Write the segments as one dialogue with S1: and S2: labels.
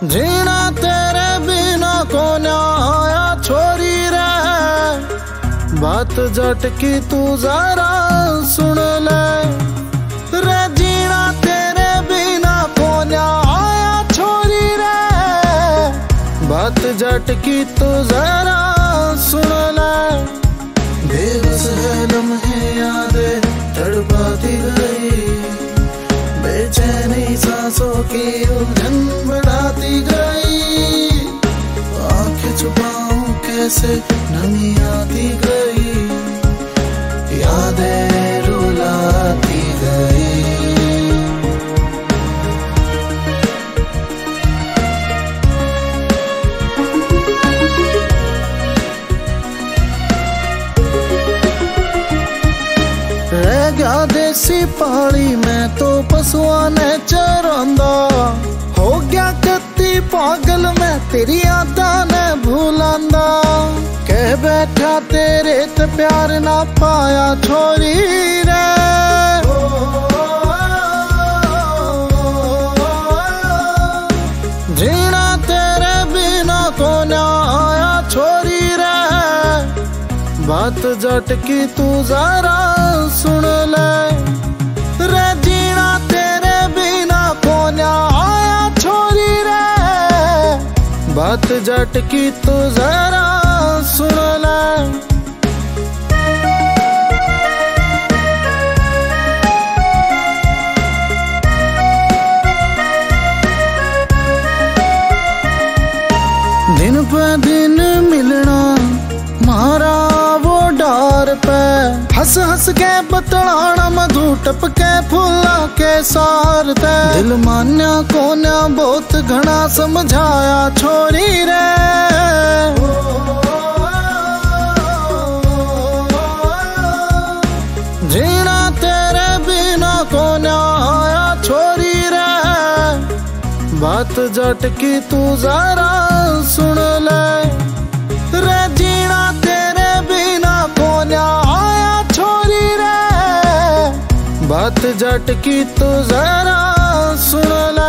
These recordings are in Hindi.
S1: जीना तेरे बिना को ना आया छोरी रे, बात जट की तू जरा सुन ले रे। जीना तेरे बिना को ना आया छोरी रे, बात जट की तू जरा सुन ले। बेबस है लम्हे यादें तड़पाती गई, बेचैनी सांसों की उलझन बढ़ाती गई। आंखें छुपाऊं कैसे नमी आती गई, यादें रुलाती गई। रह गया देसी पहाड़ी में तो पशुआ ने चरांदा, हो गया कत्ती पागल में तेरी यादा ने भूलांदा। कह बैठा तेरे ते प्यार ना पाया छोरी रे, जीना तेरे बिना को ना आया छोरी रे, बात जट की तू जरा सुन ले रे। जीना तेरे बिना को ना आया छोरी रे, बात जट की तू जरा सुन ले। दिन पे दिन मिलना मारा वो डार पे, हंस हंस के बतलाना मधु टपके फूला के सार ते। दिल मान्या कोन्या बहुत घना समझाया छोरी रे, जीना तेरे बिना को ना आया छोरी रे, बात जट की तू जरा सुन ले रे। जीना तेरे बिना को ना आया छोरी रे, बात जट की तू जरा सुन ले।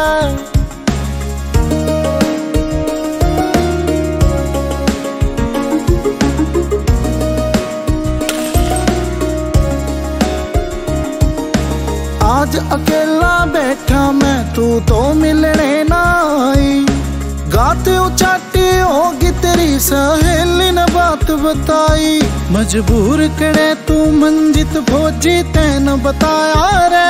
S1: आज अकेला बैठा मैं तू तो मिलने ना आई, गाते उचाटी होगी तेरी सहेली ने बात बताई। मजबूर करे तू मंजित फौजी तैन बताया रे,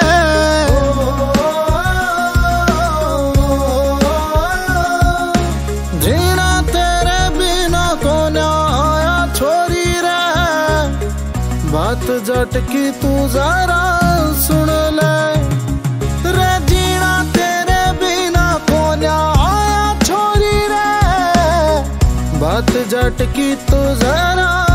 S1: जीना तेरे बिना को ना आया छोरी रे, बात जट की तू जरा सुन ले रे। जीना तेरे बिना को ना आया छोरी रे, बात जट की तू जरा